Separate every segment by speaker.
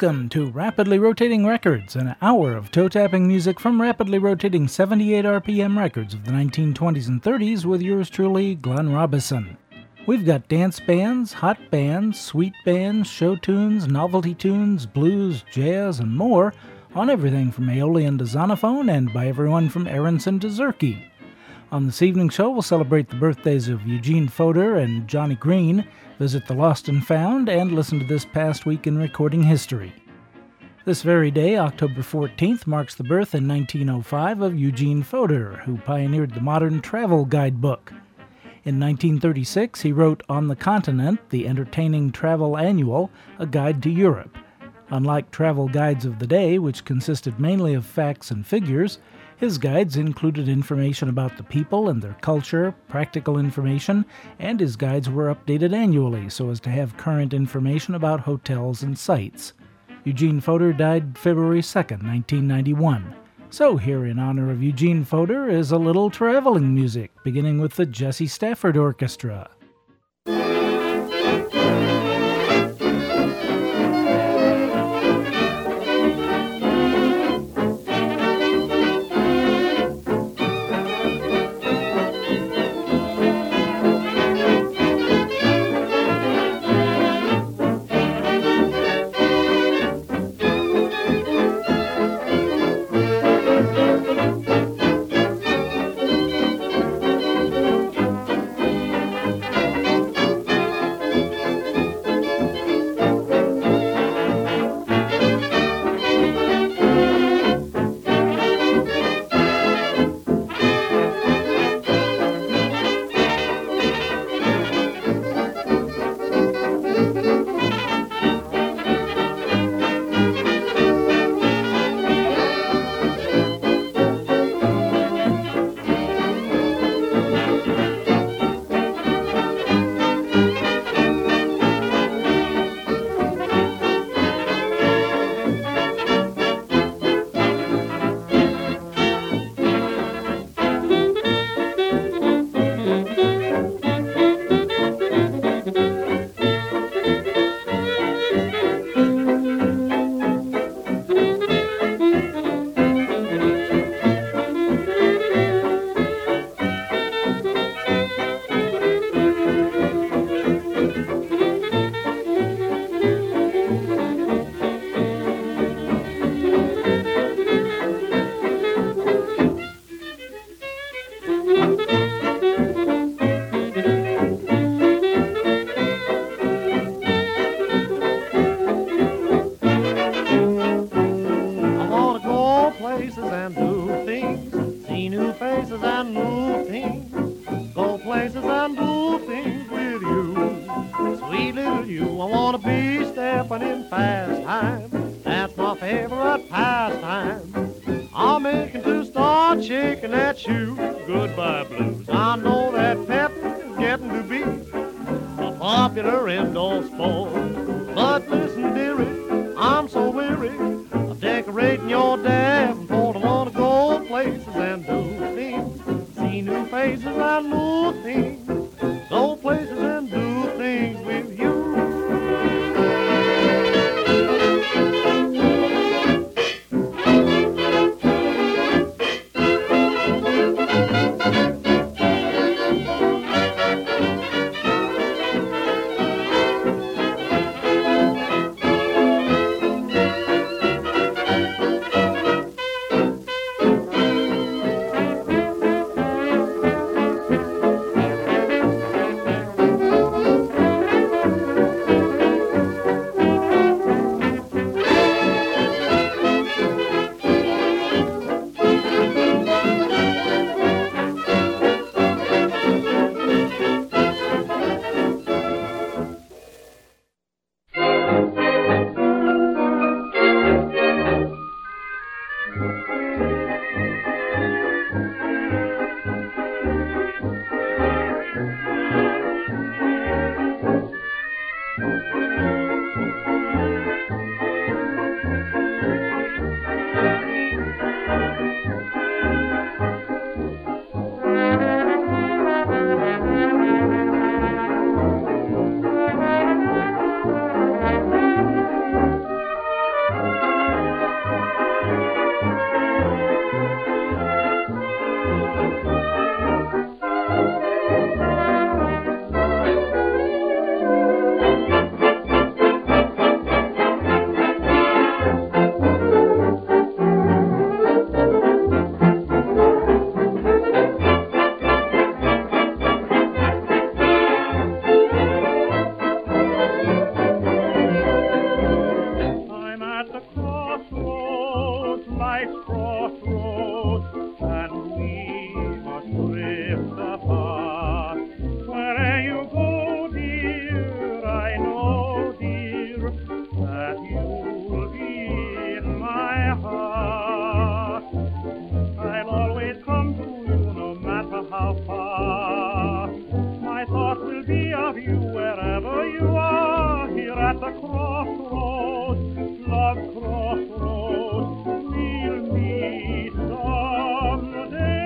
Speaker 1: Welcome to Rapidly Rotating Records, an hour of toe-tapping music from rapidly rotating 78 RPM records of the 1920s and 30s with yours truly, Glenn Robison. We've got dance bands, hot bands, sweet bands, show tunes, novelty tunes, blues, jazz, and more on everything from Aeolian to Zonophone and by everyone from Aronson to Zerke. On this evening's show, we'll celebrate the birthdays of Eugene Fodor and Johnny Green, visit the Lost and Found, and listen to this past week in recording history. This very day, October 14th, marks the birth in 1905 of Eugene Fodor, who pioneered the modern travel guidebook. In 1936, he wrote On the Continent, the entertaining travel annual, a guide to Europe. Unlike travel guides of the day, which consisted mainly of facts and figures, his guides included information about the people and their culture, practical information, and his guides were updated annually so as to have current information about hotels and sites. Eugene Fodor died February 2nd, 1991. So here in honor of Eugene Fodor is a little traveling music, beginning with the Jesse Stafford Orchestra.
Speaker 2: life's crossroads, and we must drift apart. Where'er you go, dear, I know, dear, that you'll be in my heart. I'll always come to you, no matter how far. My thoughts will be of you wherever you are. Here at the crossroads, love crossroads, we'll meet someday.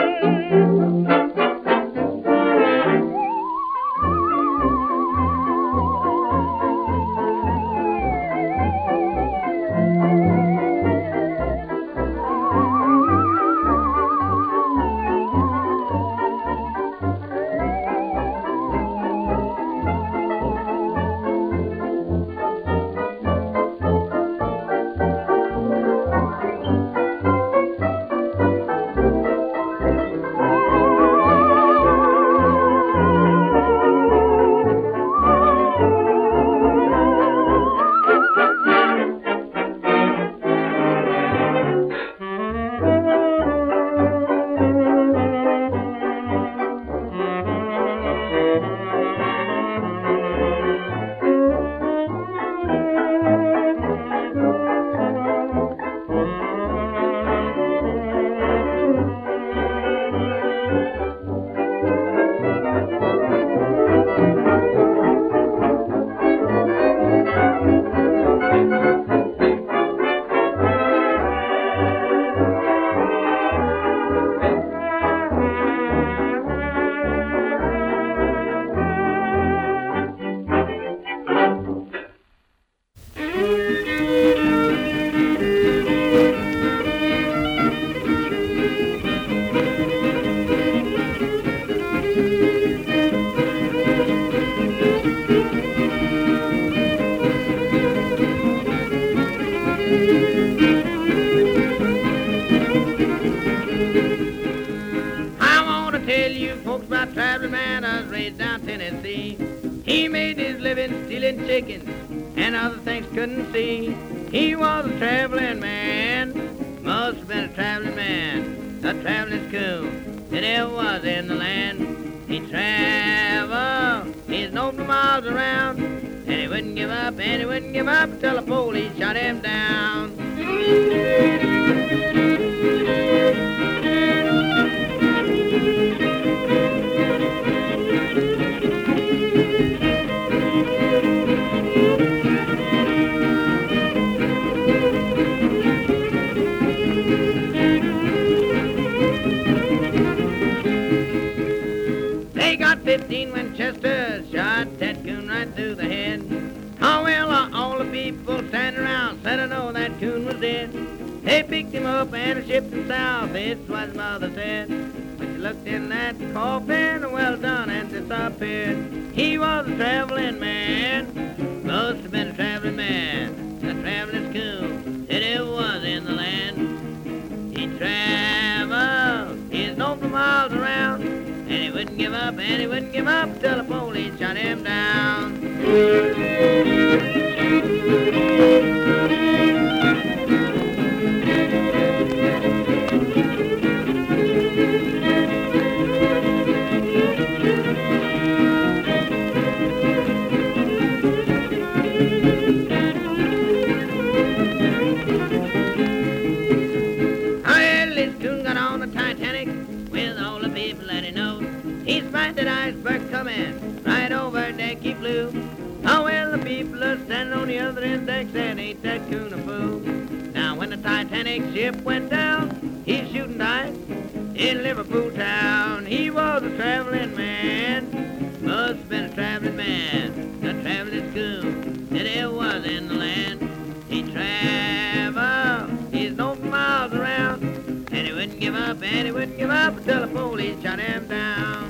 Speaker 3: Chickens and other things couldn't see. He was a traveling man, must have been a traveling man, a traveling coon that ever was in the land. He traveled, he's known for miles around, and he wouldn't give up, and he wouldn't give up until the police shot him down. They got 15 Winchesters, shot that coon right through the head. Oh, well, all the people standing around said, I know that coon was dead. They picked him up and shipped him south, it's what his mother said. When she looked in that coffin, well done, and disappeared. He was a traveling man, must have been a traveling man, a traveling coon that ever was in the land. He traveled, he's known for miles around, and he wouldn't give up, and he wouldn't give up till the police shot him down. That iceberg coming right over Decky Blue. Oh, well, the people are standing on the other end deck saying, ain't that coon a fool? Now, when the Titanic ship went down, he's shooting dice in Liverpool town. He was a traveling man, must have been a traveling man, a traveling coon that ever was in the land. He traveled, he's known for miles around, and he wouldn't give up, and he wouldn't give up until the police shot him down.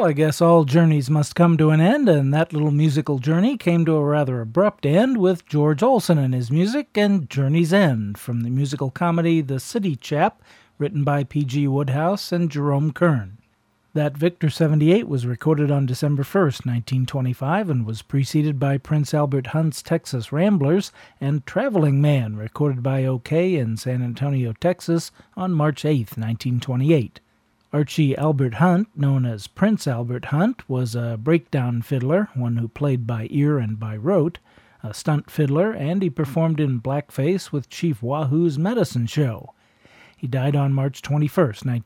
Speaker 1: I guess all journeys must come to an end, and that little musical journey came to a rather abrupt end with George Olsen and his music and Journey's End from the musical comedy The City Chap, written by P.G. Wodehouse and Jerome Kern. That Victor 78 was recorded on December 1st, 1925, and was preceded by Prince Albert Hunt's Texas Ramblers and Traveling Man, recorded by OK in San Antonio, Texas, on March 8th, 1928. Archie Albert Hunt, known as Prince Albert Hunt, was a breakdown fiddler, one who played by ear and by rote, a stunt fiddler, and he performed in blackface with Chief Wahoo's Medicine Show. He died on March 21,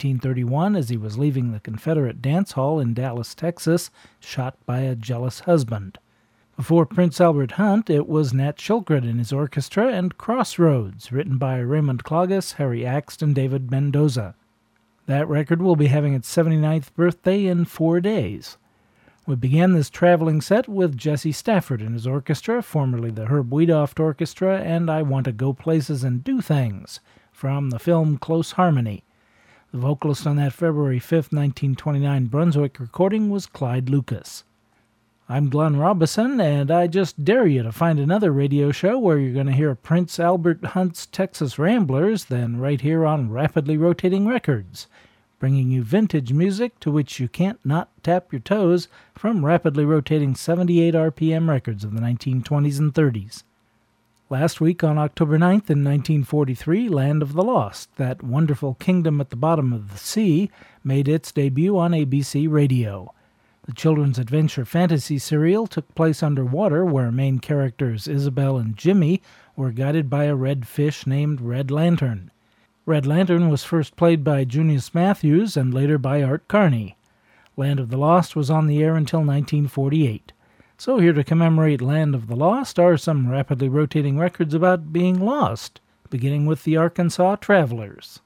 Speaker 1: 1931, as he was leaving the Confederate Dance Hall in Dallas, Texas, shot by a jealous husband. Before Prince Albert Hunt, it was Nat Shilkret and his orchestra and Crossroads, written by Raymond Cloggis, Harry Axt, and David Mendoza. That record will be having its 79th birthday in 4 days. We began this traveling set with Jesse Stafford and his orchestra, formerly the Herb Wiedoeft Orchestra, and I Want to Go Places and Do Things, from the film Close Harmony. The vocalist on that February 5, 1929 Brunswick recording was Clyde Lucas. I'm Glenn Robison, and I just dare you to find another radio show where you're going to hear Prince Albert Hunt's Texas Ramblers than right here on Rapidly Rotating Records, bringing you vintage music to which you can't not tap your toes from rapidly rotating 78 RPM records of the 1920s and 30s. Last week on October 9th in 1943, Land of the Lost, that wonderful kingdom at the bottom of the sea, made its debut on ABC Radio. The children's adventure fantasy serial took place underwater, where main characters Isabel and Jimmy were guided by a red fish named Red Lantern. Red Lantern was first played by Junius Matthews and later by Art Carney. Land of the Lost was on the air until 1948. So here to commemorate Land of the Lost are some rapidly rotating records about being lost, beginning with the Arkansas Travelers.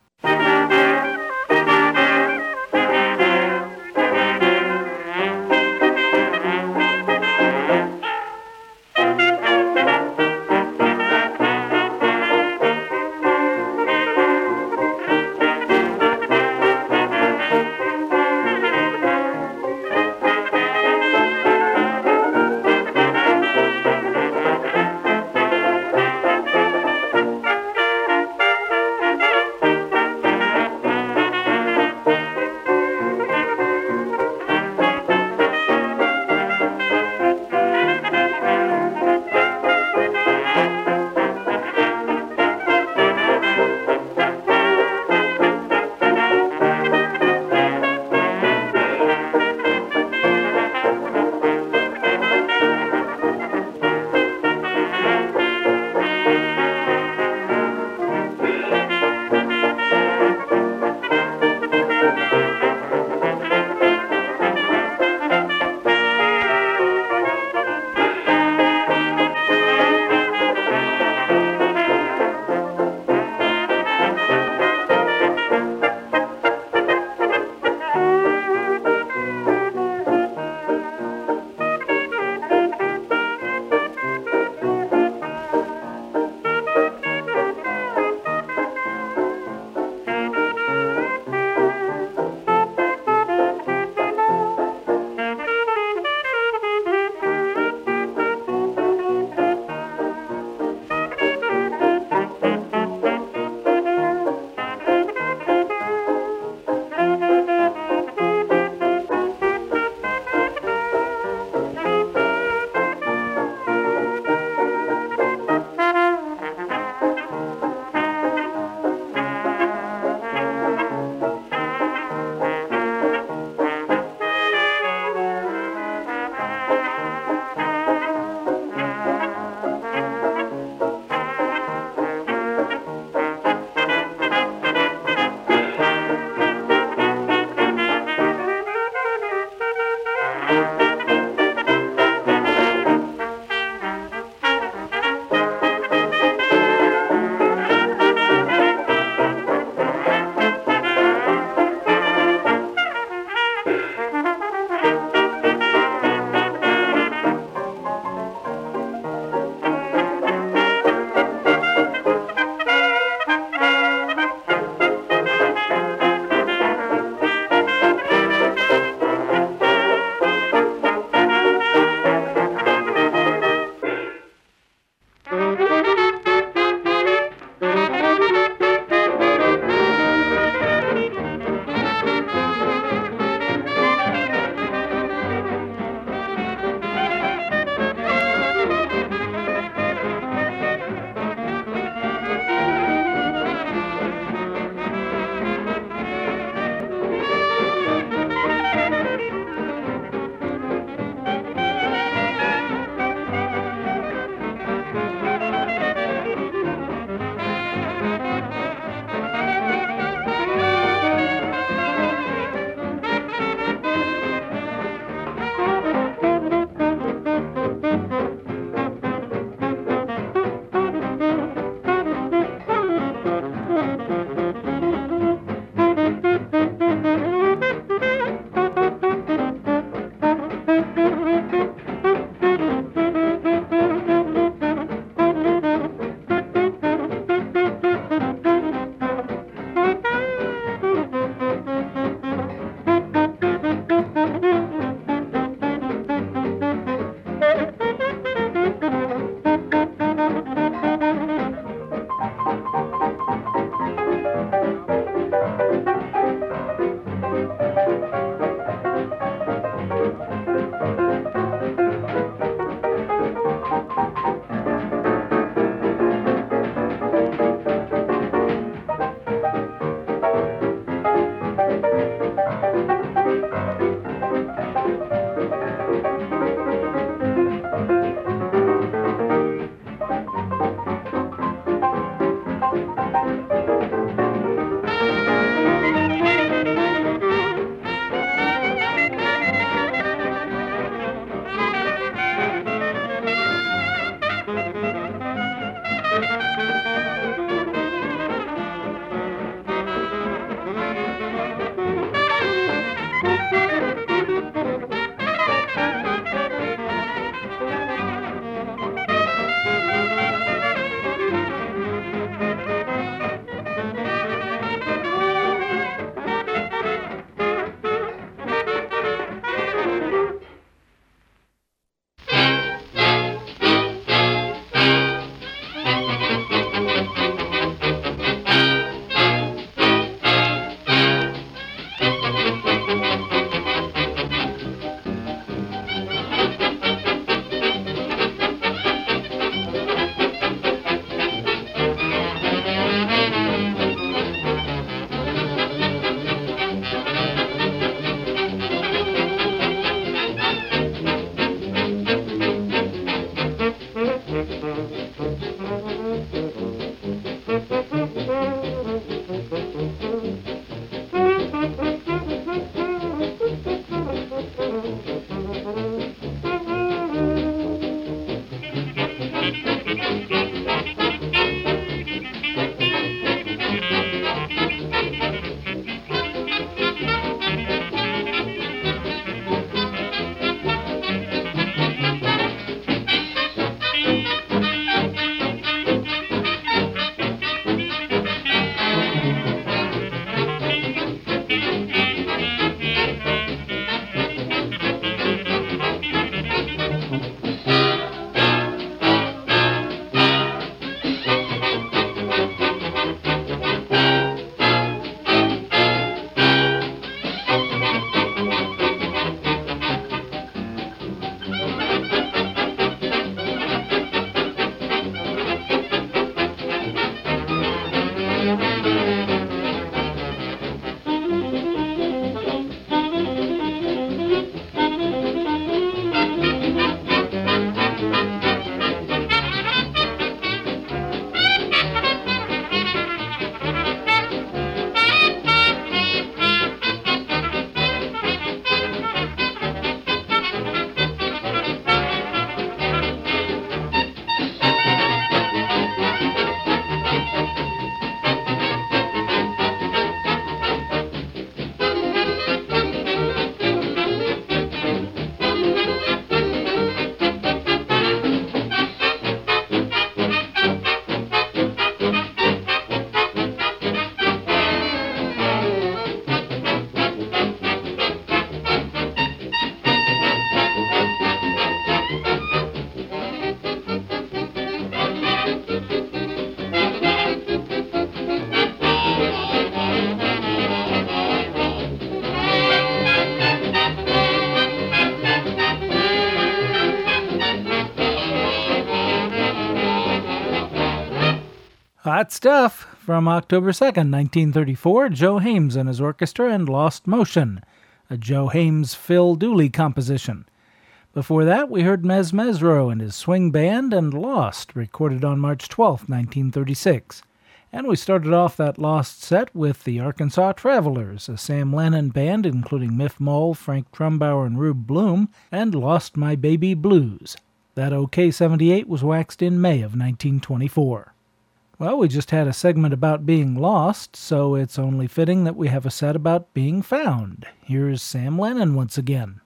Speaker 1: Hot stuff from October 2nd, 1934, Joe Hames and his orchestra and Lost Motion, a Joe Hames Phil Dooley composition. Before that, we heard Mez Mesro and his swing band and Lost, recorded on March 12, 1936. And we started off that Lost set with the Arkansas Travelers, a Sam Lennon band including Miff Moll, Frank Trumbauer, and Rube Bloom, and Lost My Baby Blues. That OK-78 was waxed in May of 1924. Well, we just had a segment about being lost, so it's only fitting that we have a set about being found. Here's Sam Lennon once again.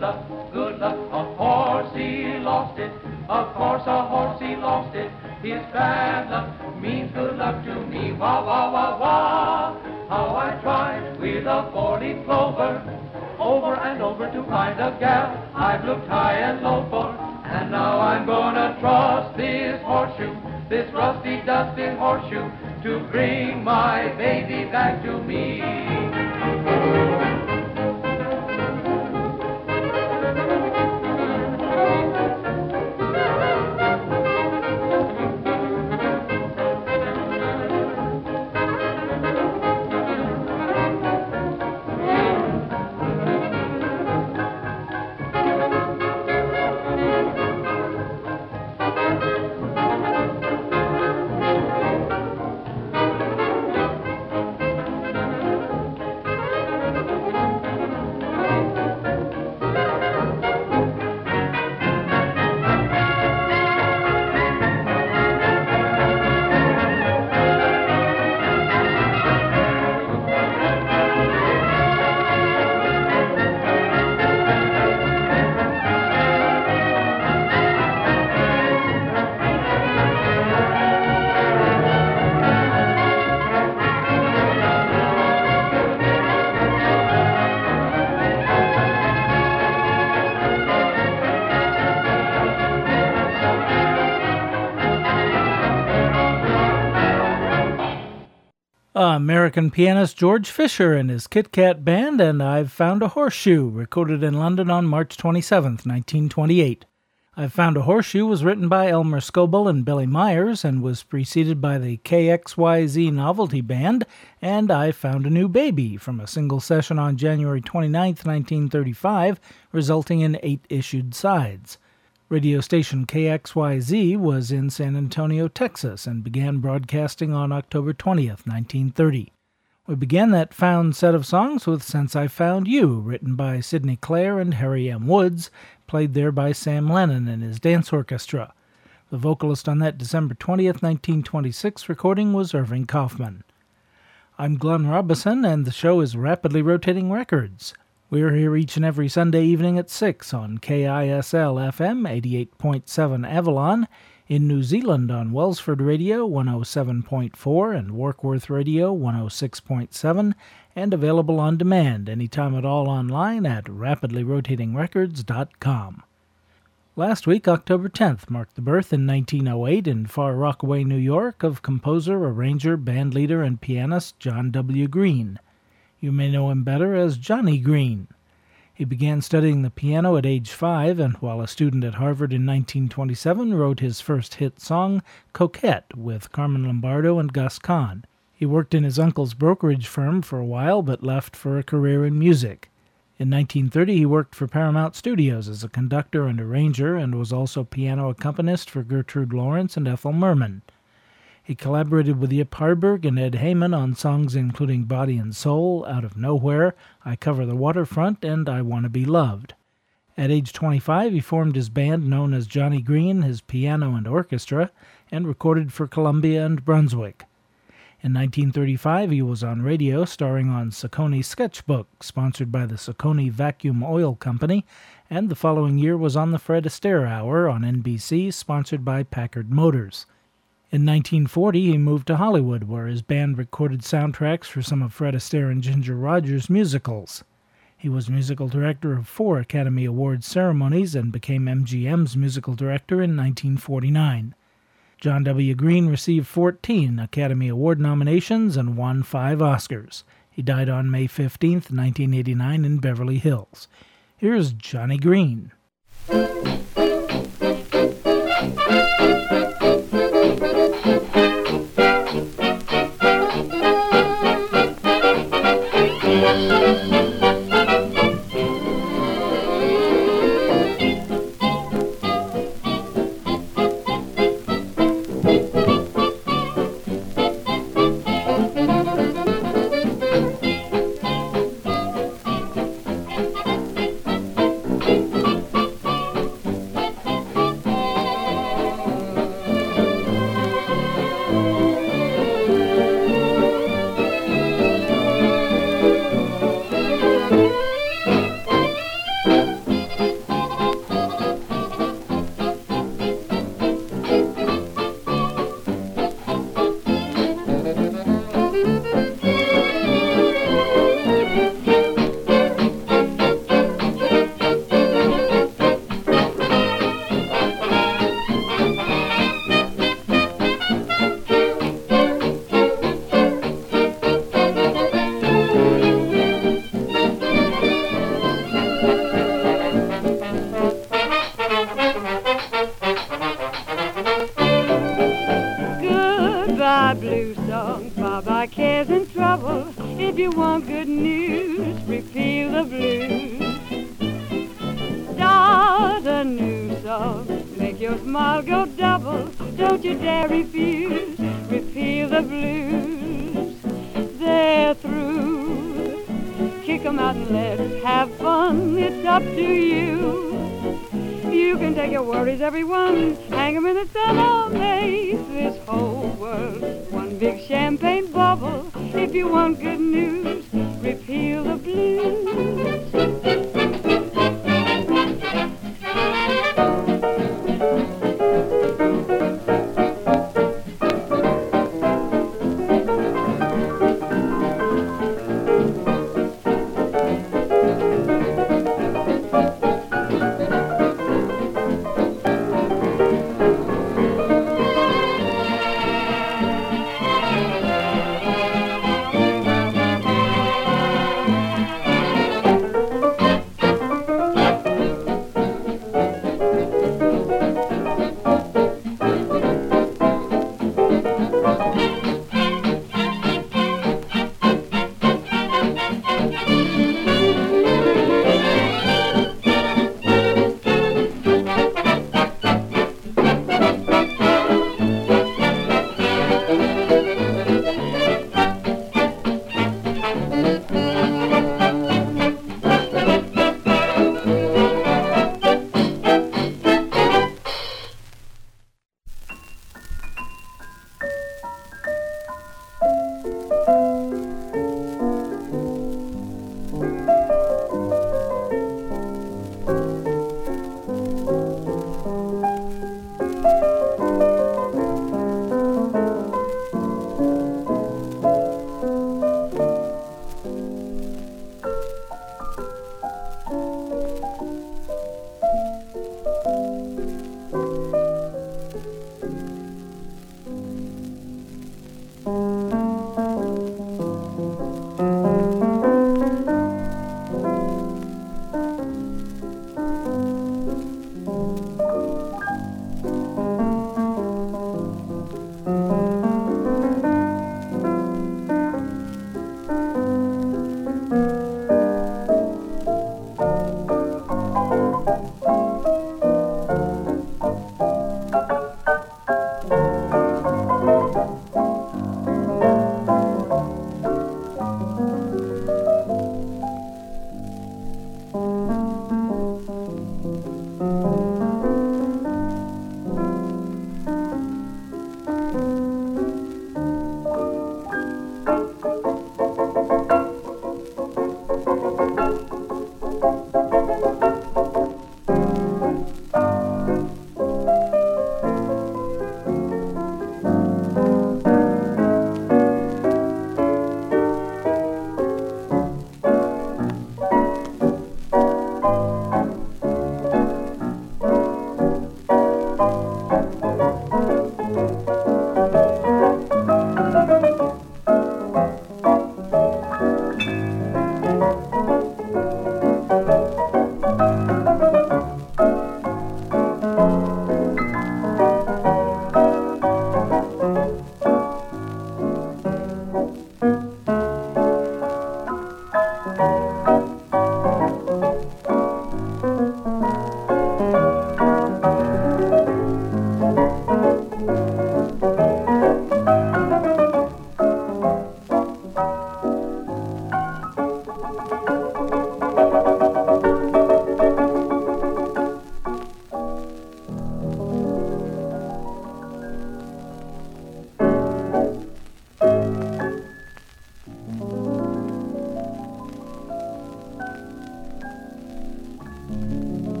Speaker 4: good luck. A horsey lost it, of course a horsey lost it. His bad luck means good luck to me. Wah, wah, wah, wah. How I tried with a four-leaf clover, over and over to find a gal I've looked high and low for. And now I'm gonna trust this horseshoe, this rusty, dusty horseshoe, to bring my baby back to me.
Speaker 1: American pianist George Fisher and his Kit Kat Band and I've Found a Horseshoe, recorded in London on March 27, 1928. I've Found a Horseshoe was written by Elmer Scoble and Billy Myers and was preceded by the KXYZ Novelty Band and I Found a New Baby from a single session on January 29, 1935, resulting in 8 issued sides. Radio station KXYZ was in San Antonio, Texas, and began broadcasting on October 20th, 1930. We began that found set of songs with Since I Found You, written by Sidney Clare and Harry M. Woods, played there by Sam Lennon and his dance orchestra. The vocalist on that December 20th, 1926 recording was Irving Kaufman. I'm Glenn Robison, and the show is Rapidly Rotating Records. We're here each and every Sunday evening at 6 on KISL-FM 88.7 Avalon, in New Zealand on Wellsford Radio 107.4 and Warkworth Radio 106.7, and available on demand anytime at all online at rapidlyrotatingrecords.com. Last week, October 10th, marked the birth in 1908 in Far Rockaway, New York, of composer, arranger, bandleader, and pianist John W. Green. You may know him better as Johnny Green. He began studying the piano at age 5, and while a student at Harvard in 1927, wrote his first hit song, Coquette, with Carmen Lombardo and Gus Kahn. He worked in his uncle's brokerage firm for a while, but left for a career in music. In 1930, he worked for Paramount Studios as a conductor and arranger, and was also piano accompanist for Gertrude Lawrence and Ethel Merman. He collaborated with Yip Harburg and Ed Heyman on songs including Body and Soul, Out of Nowhere, I Cover the Waterfront, and I Want to Be Loved. At age 25, he formed his band known as Johnny Green, his piano and orchestra, and recorded for Columbia and Brunswick. In 1935, he was on radio, starring on Saucony Sketchbook, sponsored by the Saucony Vacuum Oil Company, and the following year was on the Fred Astaire Hour on NBC, sponsored by Packard Motors. In 1940, he moved to Hollywood, where his band recorded soundtracks for some of Fred Astaire and Ginger Rogers' musicals. He was musical director of 4 Academy Awards ceremonies and became MGM's musical director in 1949. John W. Green received 14 Academy Award nominations and won 5 Oscars. He died on May 15, 1989 in Beverly Hills. Here's Johnny Green.
Speaker 5: your smile go double. Don't you dare refuse. Repeal the blues. They're through. Kick 'em out and let's have fun. It's up to you. You can take your worries, everyone, hang 'em in the sun or make this whole world one big champagne bubble. If you want good news, repeal the blues.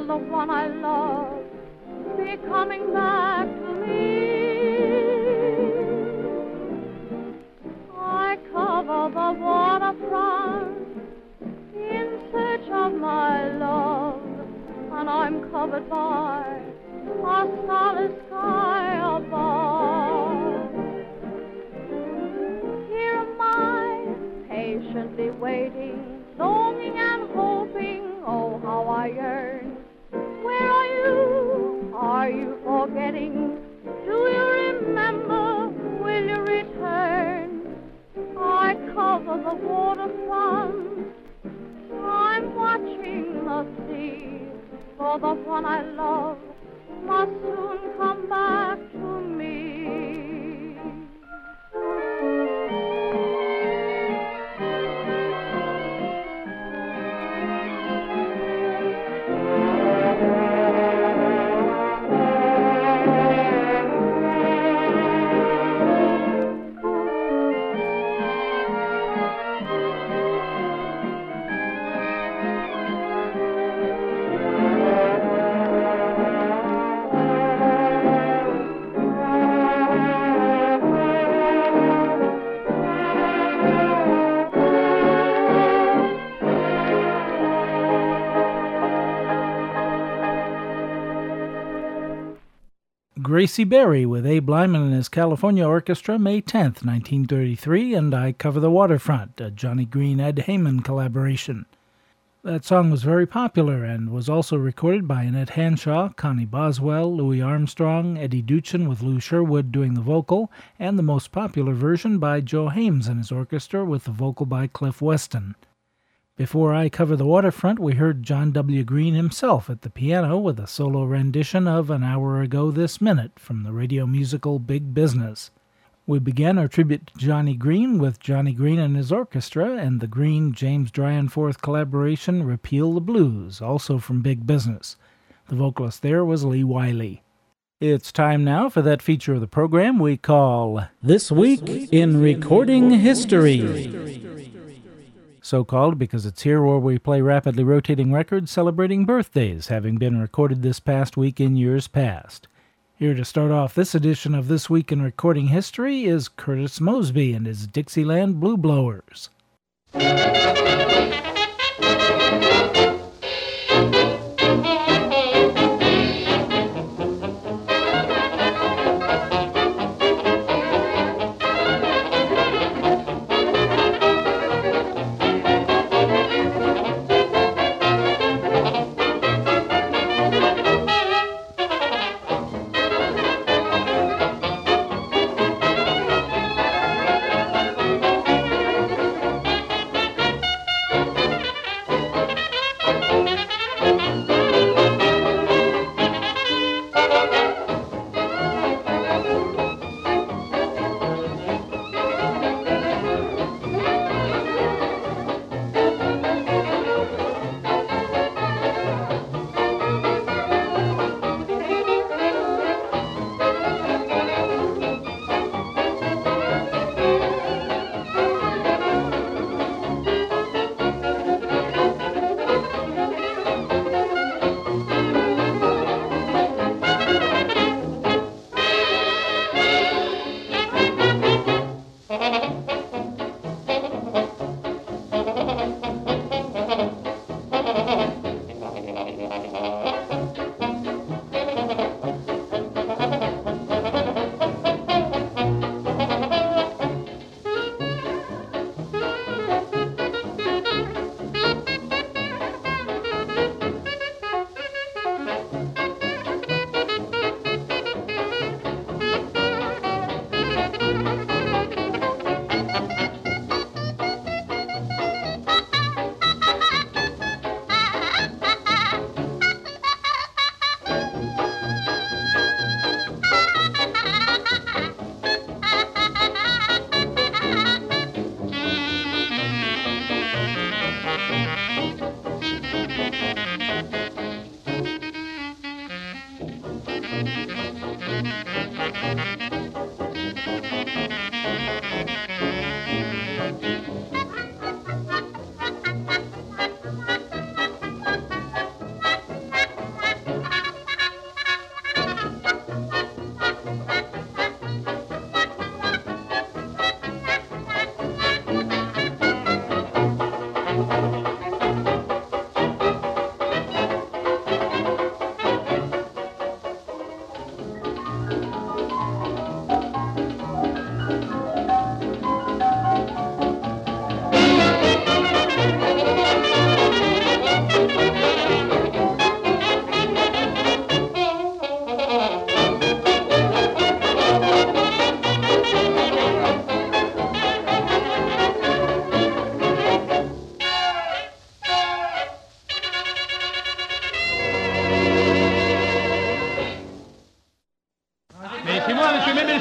Speaker 5: will the one I love be coming back to me? I cover the waterfront in search of my love, and I'm covered by a starless sky above. Here am I, patiently waiting, longing and hoping, oh how I yearn. Where are you? Are you forgetting? Do you remember? Will you return? I cover the waterfront, I'm watching the sea, for the one I love must soon come back to me.
Speaker 1: Gracie Berry with Abe Lyman and his California Orchestra, May 10th, 1933, and I Cover the Waterfront, a Johnny Green-Ed Heyman collaboration. That song was very popular and was also recorded by Annette Hanshaw, Connie Boswell, Louis Armstrong, Eddie Duchin with Lou Sherwood doing the vocal, and the most popular version by Joe Hames and his orchestra with the vocal by Cliff Weston. Before I Cover the Waterfront, we heard John W. Green himself at the piano with a solo rendition of An Hour Ago This Minute from the radio musical Big Business. We began our tribute to Johnny Green with Johnny Green and his orchestra and the Green-James Dryanforth collaboration Repeal the Blues, also from Big Business. The vocalist there was Lee Wiley. It's time now for that feature of the program we call This Week in Recording History. So called because it's here where we play rapidly rotating records celebrating birthdays having been recorded this past week in years past. Here to start off this edition of This Week in Recording History is Curtis Mosby and his Dixieland Blue Blowers.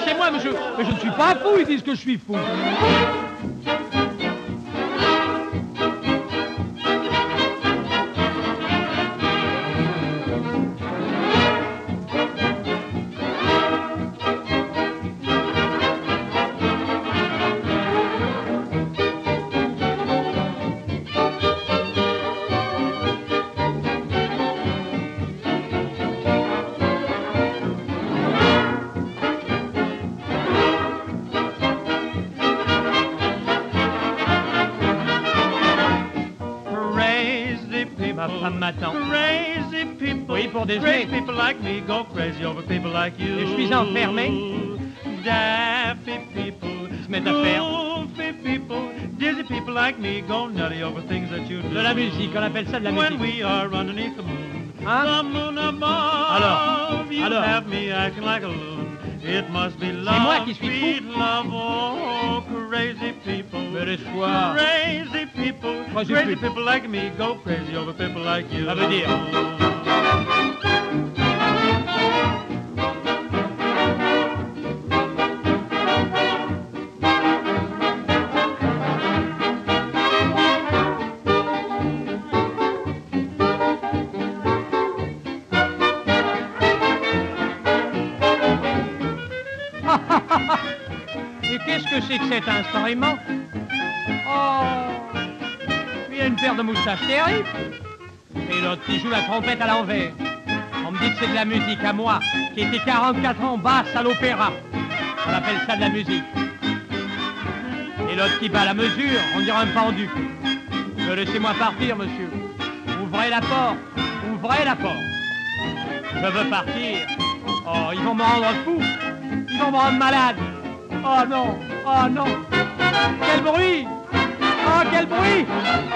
Speaker 6: laissez-moi, monsieur. Mais je ne suis pas fou, ils disent que je suis fou.
Speaker 2: Crazy people,
Speaker 6: oui, pour déjeuner.
Speaker 2: crazy people like me go crazy over people like you.
Speaker 6: Et je suis enfermé.
Speaker 2: Daffy people,
Speaker 6: ils se mettent à faire.
Speaker 2: goofy people, dizzy people like me go nutty over things that you do.
Speaker 6: De la musique, on appelle ça de la musique.
Speaker 2: When we are underneath the moon,
Speaker 6: hein?
Speaker 2: the moon above, you
Speaker 6: Alors.
Speaker 2: have me acting like a loon. It must be love,
Speaker 6: C'est moi qui suis
Speaker 2: sweet
Speaker 6: fou.
Speaker 2: love, oh, crazy people.
Speaker 6: Mais laisse-toi.
Speaker 2: Crazy people,
Speaker 6: Moi, je
Speaker 2: crazy
Speaker 6: suis.
Speaker 2: people like me go crazy over people like you.
Speaker 6: Ça veut dire. Et qu'est-ce que c'est que cet instrument? Oh, il a une paire de moustaches terribles. Et l'autre qui joue la trompette à l'envers. On me dit que c'est de la musique à moi, qui était 44 ans basse à l'opéra. On appelle ça de la musique. Et l'autre qui bat la mesure, on dirait un pendu. Laissez-moi partir, monsieur. Ouvrez la porte, ouvrez la porte. Je veux partir. Oh, ils vont me rendre fou. Ils vont me rendre malade. Oh non, oh non. Quel bruit. Oh, quel bruit.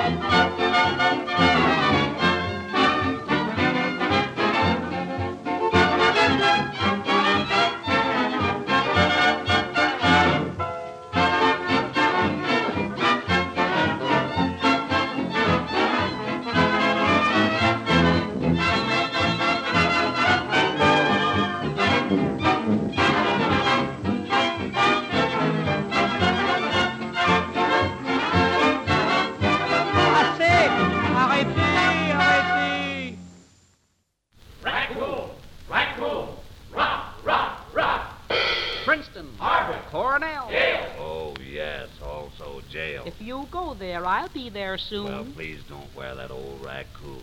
Speaker 7: If you go there, I'll be there soon.
Speaker 3: Well, please don't wear that old raccoon.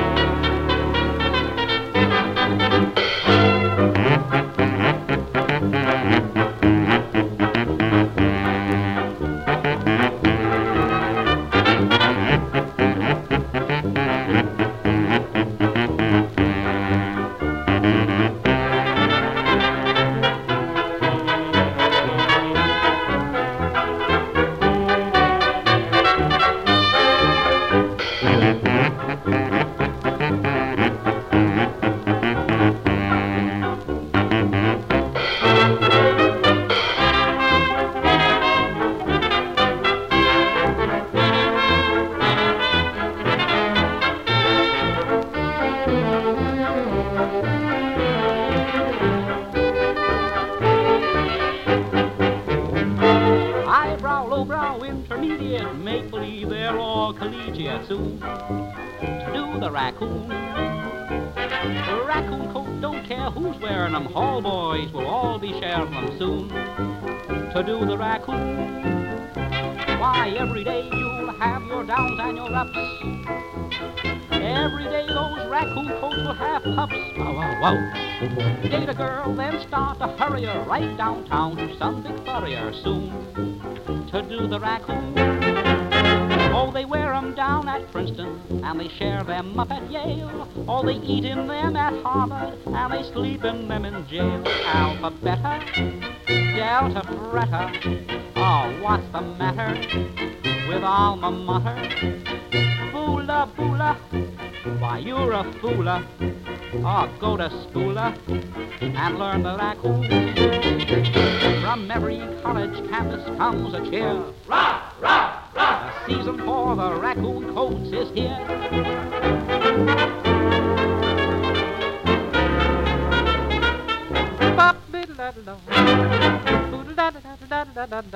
Speaker 7: Soon to do the raccoon. The raccoon coat, don't care who's wearing them. Hall boys will all be sharing them soon. To do the raccoon. Why, every day you'll have your downs and your ups. Every day those raccoon coats will have pups. Wow, wow, wow. Date a girl, then start to hurry her right downtown to some big furrier soon. To do the raccoon. Oh, they wear 'em down at Princeton, and they share them up at Yale. Oh, they eat in them at Harvard, and they sleep in them in jail. Alpha, beta, delta, bretta. Oh, what's the matter with alma mater? Boola, boola, why you're a foola. Oh, go to schoola and learn the raccoon. From every college campus comes a cheer. Rah, rah! The season for the raccoon coats is here. Bop-bid-la-la. da-da-da-da-da.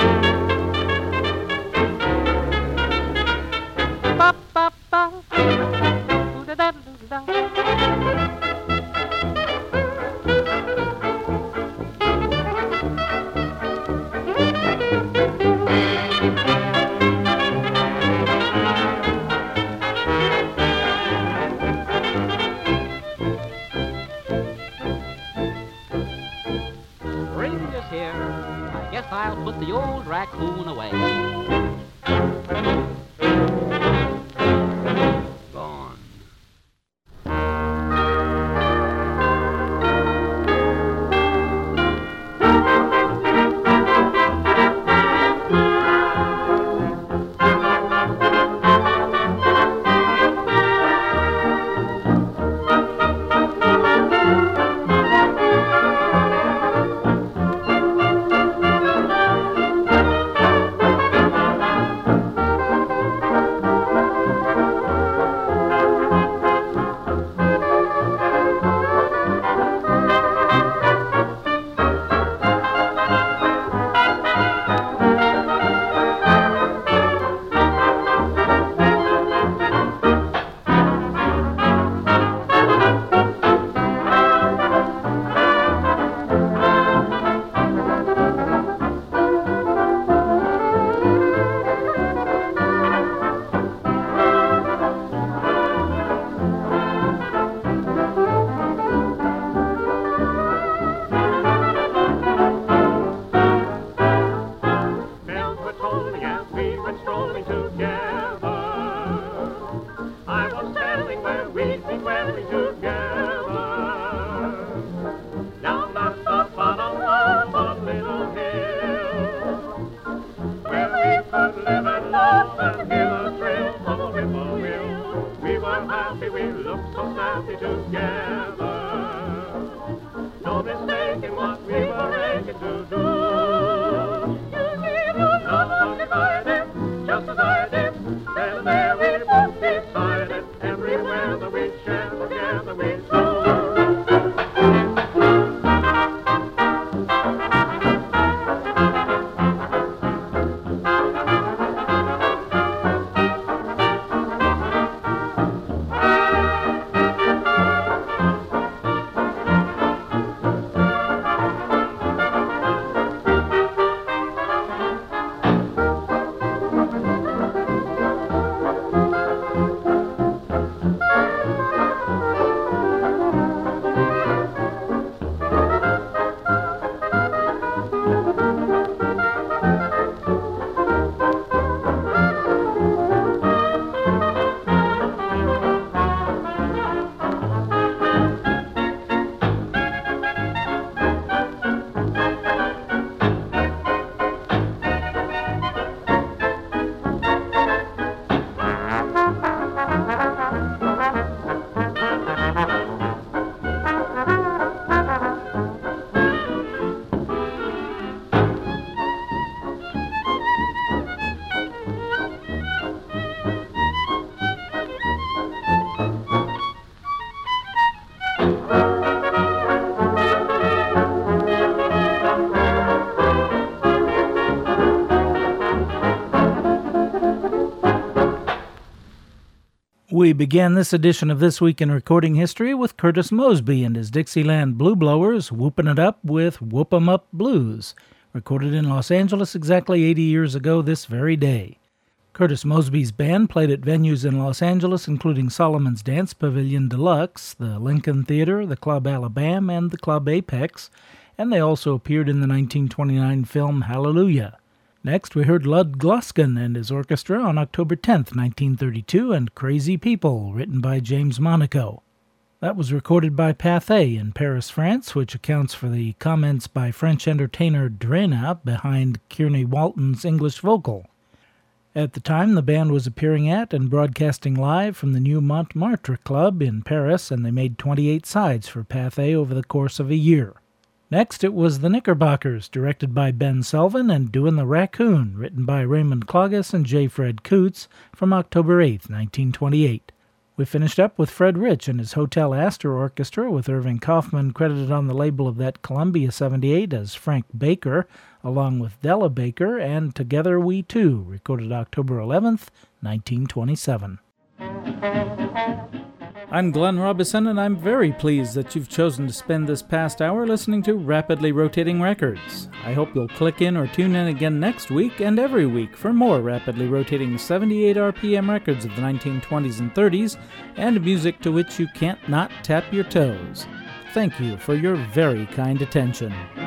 Speaker 7: Ba-ba-ba. Ooh-da-da-da-da. I'll put the old raccoon away. Gone.
Speaker 1: We began this edition of This Week in Recording History with Curtis Mosby and his Dixieland Blue Blowers whooping it up with Whoop 'em Up Blues, recorded in Los Angeles exactly 80 years ago this very day. Curtis Mosby's band played at venues in Los Angeles including Solomon's Dance Pavilion Deluxe, the Lincoln Theater, the Club Alabama, and the Club Apex, and they also appeared in the 1929 film Hallelujah. Next, we heard Lud Gluskin and his orchestra on October 10, 1932, and Crazy People, written by James Monaco. That was recorded by Pathé in Paris, France, which accounts for the comments by French entertainer Drena behind Kearney Walton's English vocal. At the time, the band was appearing at and broadcasting live from the new Montmartre Club in Paris, and they made 28 sides for Pathé over the course of a year. Next, it was The Knickerbockers, directed by Ben Selvin, and Doin' the Raccoon, written by Raymond Cloggis and J. Fred Coots, from October 8, 1928. We finished up with Fred Rich and his Hotel Astor Orchestra, with Irving Kaufman credited on the label of that Columbia 78 as Frank Baker, along with Della Baker, and Together We Two, recorded October 11th, 1927. I'm Glenn Robison, and I'm very pleased that you've chosen to spend this past hour listening to Rapidly Rotating Records. I hope you'll click in or tune in again next week and every week for more rapidly rotating 78 RPM records of the 1920s and 30s, and music to which you can't not tap your toes. Thank you for your very kind attention.